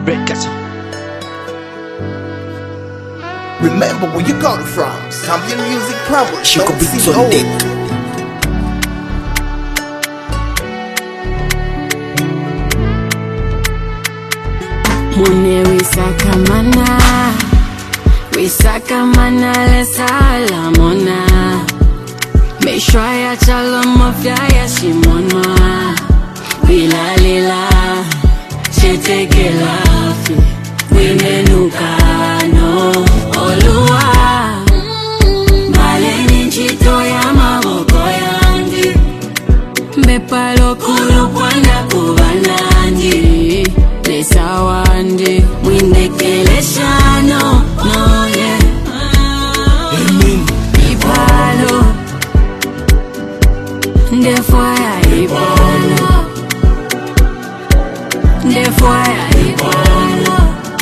Records. Remember where you got it from. Zambian Music Promos. Chico Beats on deck. Mune wisakamana lesala mona. Meshwaya chaloma fyaya shimonwa. Wilalila chetekela fi winenukano oluwa. Maleni nchito ya maboko yangi. Mbepalo kulu kwanda kubanandi. Lesawandi windekeleshano no yeah. Amen. Ipalo Ndefoya ipalo Ndefoya ipalo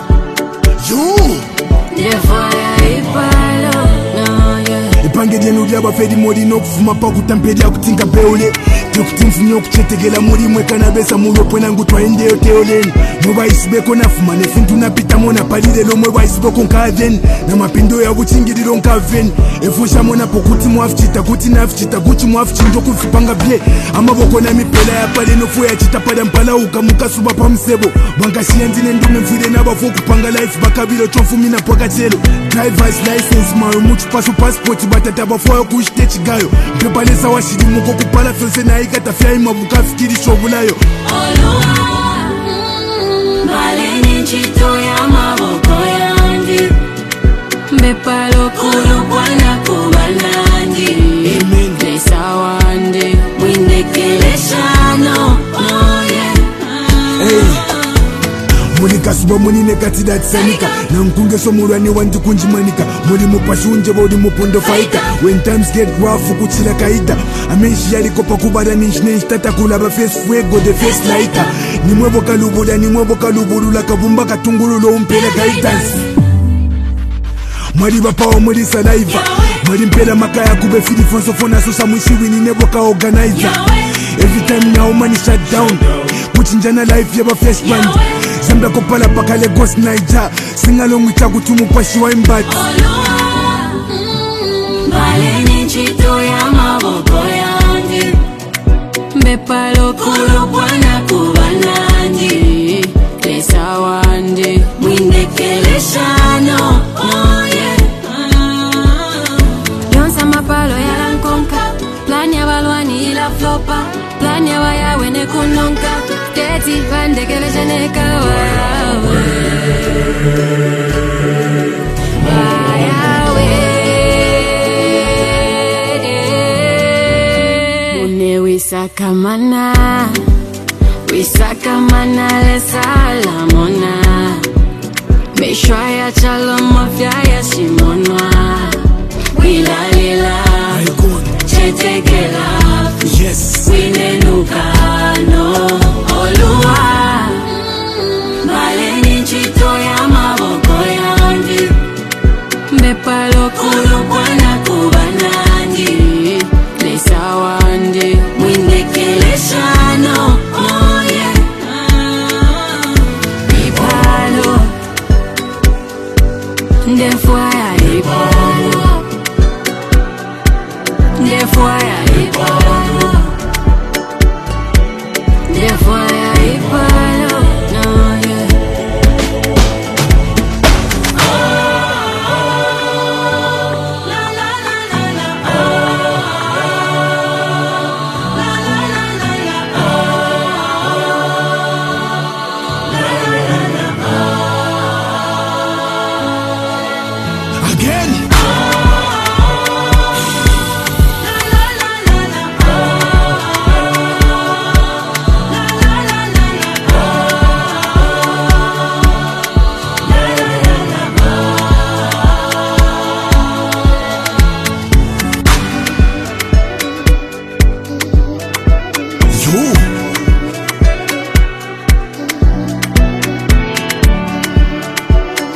Ndefoya ipalo no yeah. Ipange djenu diaba fedi modi no kufuma pa kutampedia kutinka beole. Tekutimfunyo kuchetegela muri mwekana besa mulopo nangu twaende yoteoleni. Mwa isibeko nafuma nefintu napita mona palile lo mwa isibeko nkaven. Na mapindo ya buchingiriro nkaven. Efusha mona pokuti mwafichita kuti nafichita kuti mwafichinjo kufipanga bie. Amaboko na mipela ya pale nofu ya chita pada mpala uka muka suba pa msebo. Banka shienzine ndume mfide na bafo kupanga life bakabilo chofu mina poka chelo. Driver's license mayo muchu pasu passport batata bafo ya kushite gayo. Mpepalesa wa shidi muko kupala felse na ikata fya imabuka fikiri shobulayo. Oluwa Maleni nchito ya maboko yangi. Mbepalo kulu kwana kubanandi. Amen. Lesawandi windekeleshano no yeah. Muli kasuba muni nekati datisanika. Na mkunge so murani wanti kunjimanika. Muli mupashunje bodi mupondo faika. When times get rough kuchila kaita. Amenshi yalikopa kubada ninshine tata kulaba face fuego the face laika. Nimwebo kalubuda nimwebo kalubulula kabumba katungulu lo umpele guidance. Mwali bapawa mwali saliva. Mwali mpela makaya kube fili fonso fona sosa mwishi wini nebo ka organizer. Every time now money shut down. Kuchinjana life yaba fresh band. Zambia kopala paka Lagos Niger. Sing along with Chakutumu pashi wa imbati. Maleni nchito ya maboko yangi. Mbepalo kulu kwana kubanandi. Lesawandi windekeleshano no yeah. Yonsa mapalo ya lankonka. Plan ya balwani ila flopa. Plan ya wayawe ne kunonka. Teti vande keleshene kawawe. Wayawe Mune wisakamana lesala mona. Meshwaya chaloma fyaya shimonwa. Wilalila chetekela Yes. winenukano oluwa. Maleni nchito ya maboko yangi. Mbepalo kulu kwana kubanandi. Lesawandi windekeleshano no yeah. Ipalo Ndefoya ipalo Ndefoya ipalo Ndefoya ipalo no yeah. Again.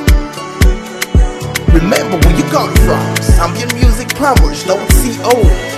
Remember where you got it from. Zambian Music Promos. Don't see old.